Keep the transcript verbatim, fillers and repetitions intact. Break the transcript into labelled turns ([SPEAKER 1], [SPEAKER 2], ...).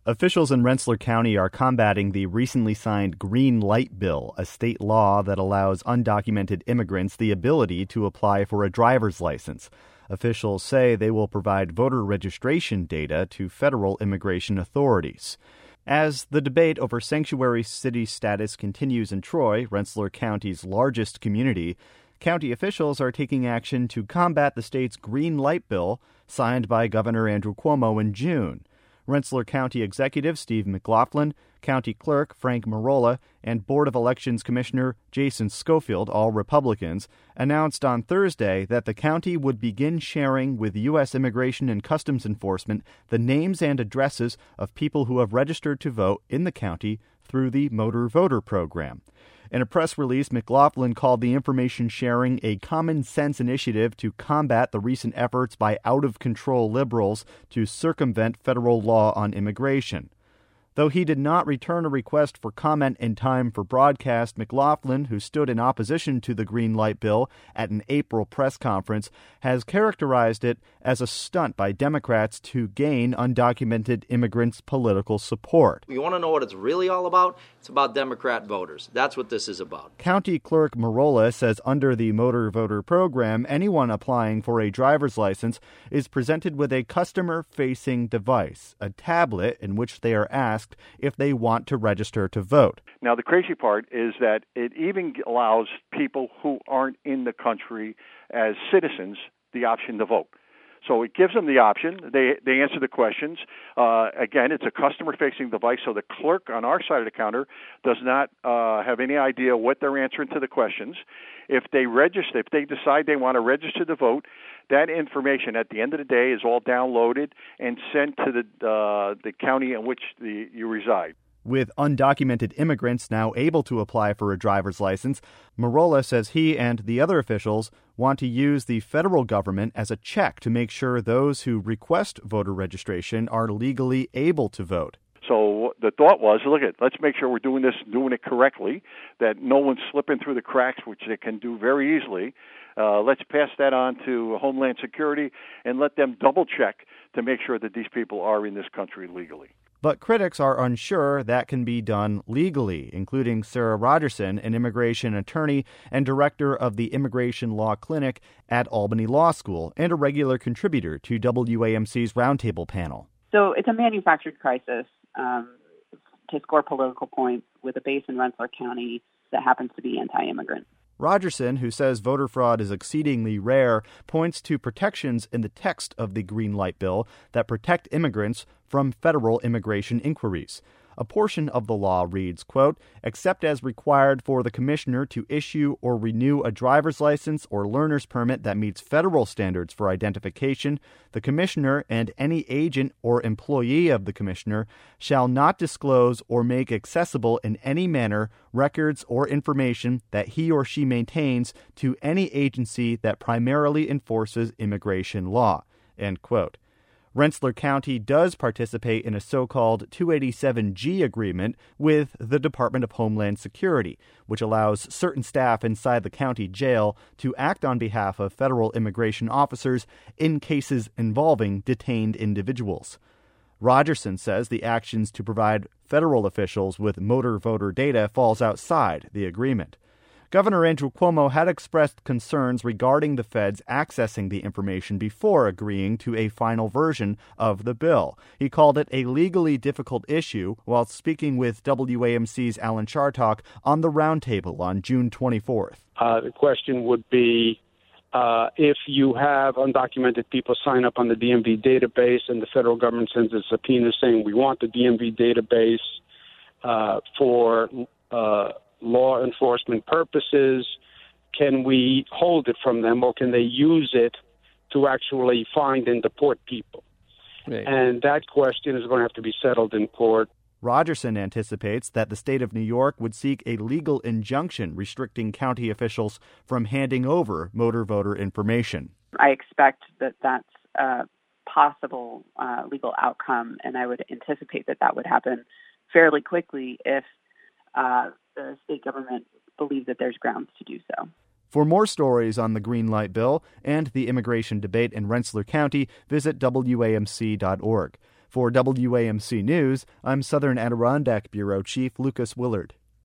[SPEAKER 1] Officials in Rensselaer County are combating the recently signed Green Light Bill, a state law that allows undocumented immigrants the ability to apply for a driver's license. Officials say they will provide voter registration data to federal immigration authorities. As the debate over sanctuary city status continues in Troy, Rensselaer County's largest community, county officials are taking action to combat the state's Green Light Bill, signed by Governor Andrew Cuomo in June. Rensselaer County Executive Steve McLaughlin, County Clerk Frank Marola, and Board of Elections Commissioner Jason Schofield, all Republicans, announced on Thursday that the county would begin sharing with U S Immigration and Customs Enforcement the names and addresses of people who have registered to vote in the county through the Motor Voter Program. In a press release, McLaughlin called the information sharing a common sense initiative to combat the recent efforts by out-of-control liberals to circumvent federal law on immigration. Though he did not return a request for comment in time for broadcast, McLaughlin, who stood in opposition to the Green Light Bill at an April press conference, has characterized it as a stunt by Democrats to gain undocumented immigrants' political support.
[SPEAKER 2] You want to know what it's really all about? It's about Democrat voters. That's what this is about.
[SPEAKER 1] County Clerk Marola says under the Motor Voter Program, anyone applying for a driver's license is presented with a customer-facing device, a tablet in which they are asked if they want to register to vote.
[SPEAKER 3] Now, the crazy part is that it even allows people who aren't in the country as citizens the option to vote. So it gives them the option. They they answer the questions. Uh, again, it's a customer-facing device, so the clerk on our side of the counter does not uh, have any idea what they're answering to the questions. If they register, if they decide they want to register to vote, that information at the end of the day is all downloaded and sent to the uh, the county in which the, you reside.
[SPEAKER 1] With undocumented immigrants now able to apply for a driver's license, Marola says he and the other officials want to use the federal government as a check to make sure those who request voter registration are legally able to vote.
[SPEAKER 3] So the thought was, look at, let's make sure we're doing this, doing it correctly, that no one's slipping through the cracks, which they can do very easily. Uh, let's pass that on to Homeland Security and let them double check to make sure that these people are in this country legally.
[SPEAKER 1] But critics are unsure that can be done legally, including Sarah Rogerson, an immigration attorney and director of the Immigration Law Clinic at Albany Law School and a regular contributor to W A M C's Roundtable panel.
[SPEAKER 4] So it's a manufactured crisis um, to score political points with a base in Rensselaer County that happens to be anti-immigrant.
[SPEAKER 1] Rogerson, who says voter fraud is exceedingly rare, points to protections in the text of the Green Light Bill that protect immigrants from federal immigration inquiries. A portion of the law reads, quote, except as required for the commissioner to issue or renew a driver's license or learner's permit that meets federal standards for identification, the commissioner and any agent or employee of the commissioner shall not disclose or make accessible in any manner records or information that he or she maintains to any agency that primarily enforces immigration law, end quote. Rensselaer County does participate in a so-called two eighty-seven G agreement with the Department of Homeland Security, which allows certain staff inside the county jail to act on behalf of federal immigration officers in cases involving detained individuals. Rogerson says the actions to provide federal officials with motor voter data falls outside the agreement. Governor Andrew Cuomo had expressed concerns regarding the feds accessing the information before agreeing to a final version of the bill. He called it a legally difficult issue while speaking with W A M C's Alan Chartock on the Roundtable on June twenty-fourth.
[SPEAKER 5] Uh, the question would be uh, if you have undocumented people sign up on the D M V database and the federal government sends a subpoena saying we want the D M V database uh, for uh law enforcement purposes, can we hold it from them or can they use it to actually find and deport people? Right. And that question is going to have to be settled in court.
[SPEAKER 1] Rogerson anticipates that the state of New York would seek a legal injunction restricting county officials from handing over motor voter information.
[SPEAKER 4] I expect that that's a possible uh, legal outcome, and I would anticipate that that would happen fairly quickly if uh, the state government believes that there's grounds to do so.
[SPEAKER 1] For more stories on the Green Light Bill and the immigration debate in Rensselaer County, visit W A M C dot org. For W A M C News, I'm Southern Adirondack Bureau Chief Lucas Willard.